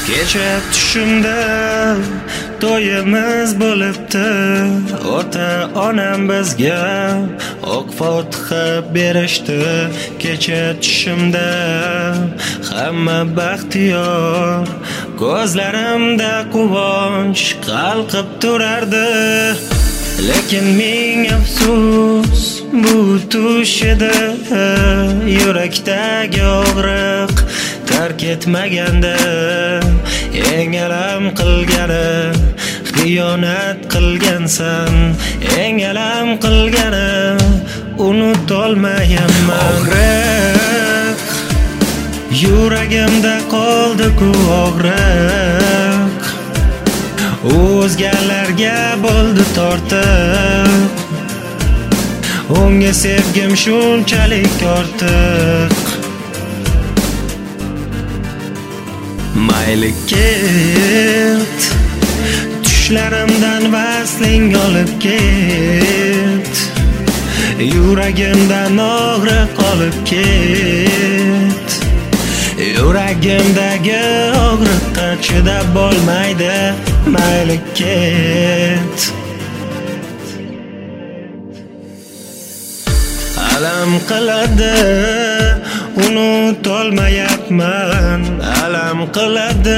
Kecha tushimda to'yimiz bo'libdi. Ota-onam bizga oq fotiha berishdi. Kecha tushimda hamma baxtiyor, ko'zlarimda quvonch qalqib turardi. Lekin ming afsus bu tushida yurakdagi og'riq tark etmaganda, eng alam qilgani xiyonat qilgansan, eng alam qilgani unutolmayman. Og'riq yuragimda qoldi-ku og'riq, o'zgalarga bo'ldi tortiq, unga sevgim shunchalik ortiq. Mayli ket, tushlarimdan vasling olib ket, yuragimdan og'riq olib ket. Yuragimdagi og'riqqa chidab bo'lmaydi, mayli ket. Alam qiladi, unutolmayapman. Alam qiladi,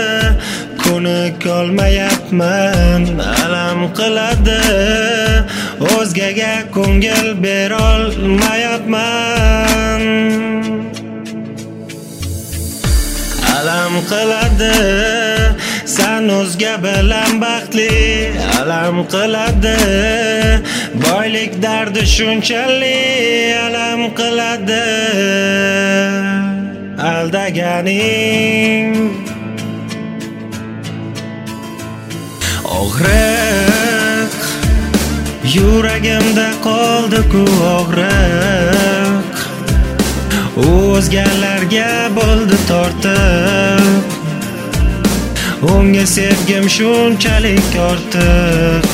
ko'nikolmayapman. Alam qiladi, o'zgaga ko'ngil berolmayapman. Alam qiladi, sen o'zga bilan baxtli. Alam qiladi, boylik dardi shunchalik. Alam qiladi, aldaganing. Og'riq yuragimda qoldi-ku og'riq, o'zgalarga bo'ldi tortiq, unga sevgim shunchalik ortiq.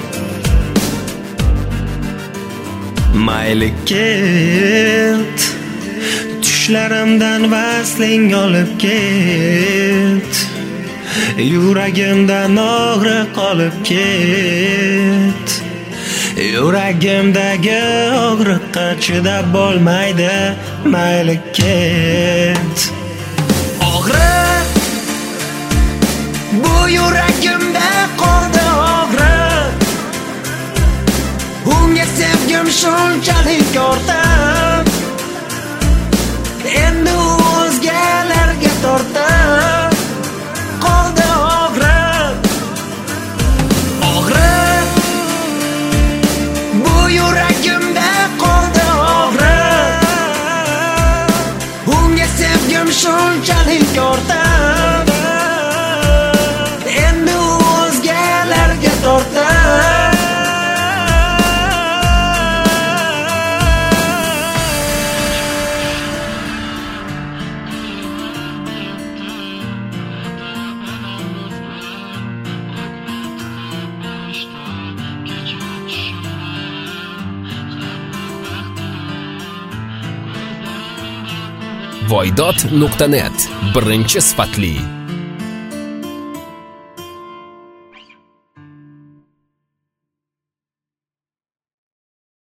Mayli ket, tushlarimdan vasling olib ket, yuragimdan og'riq olib ket. Yuragimdagi og'riqqa chidab bo'lmaydi, mayli ket. Og'riq bu yuragimda qoldi og'riq, unga sevgim shunchalik ortiq, endi o'zgalarga tortiq qoldi og'riq. Og'riq bu yuragimda qoldi og'riq, unga sevgim shunchalik ortiq, endi o'zgalarga tortiq. Voydod.net birinchi sifatli